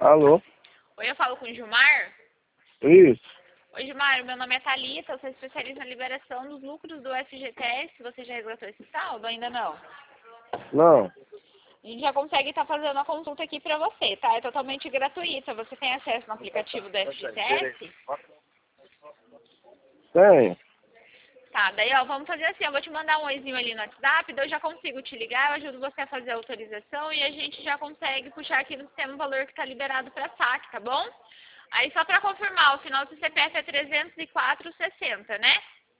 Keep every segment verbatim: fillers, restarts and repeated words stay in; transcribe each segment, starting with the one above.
Alô? Oi, eu falo com o Gilmar. Isso. Oi, Gilmar, meu nome é Thalita, eu sou especialista na liberação dos lucros do F G T S. Você já resgatou esse saldo? Ainda não? Não. A gente já consegue estar fazendo a consulta aqui para você, tá? É totalmente gratuita. Você tem acesso no aplicativo do F G T S? Tenho. Tá, daí ó, vamos fazer assim, eu vou te mandar um oizinho ali no WhatsApp, daí eu já consigo te ligar, eu ajudo você a fazer a autorização e a gente já consegue puxar aqui no sistema o valor que está liberado para saque, tá bom? Aí só para confirmar, o final do C P F é trezentos e quatro sessenta, né?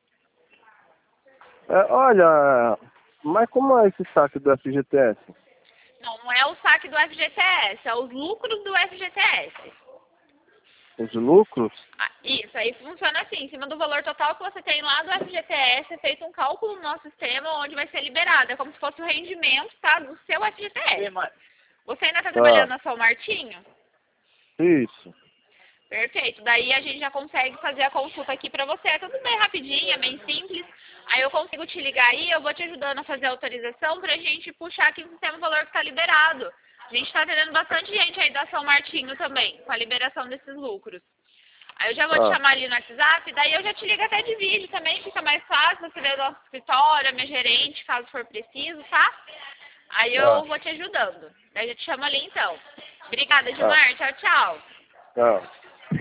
É, olha, mas como é esse saque do F G T S? Não, não é o saque do F G T S, é os lucros do F G T S. Os lucros? Ah, isso, aí funciona assim, em cima do valor total que você tem lá do F G T S, é feito um cálculo no nosso sistema onde vai ser liberado. É como se fosse o rendimento, tá, do seu F G T S. Você ainda está trabalhando Tá. na São Martinho? Isso. Perfeito, daí a gente já consegue fazer a consulta aqui pra você. É tudo bem rapidinho, é bem simples. Aí eu consigo te ligar aí, eu vou te ajudando a fazer a autorização pra gente puxar aqui no sistema o valor que está liberado. A gente está atendendo bastante gente aí da São Martinho também, com a liberação desses lucros. Aí eu já vou te Tá. chamar ali no WhatsApp, daí eu já te ligo até de vídeo também, fica mais fácil, você ver o nosso escritório, a minha gerente, caso for preciso, tá? Aí eu Tá. vou te ajudando. Daí eu te chamo ali então. Obrigada, Tá. Gilmar. Tchau, tchau. Tá.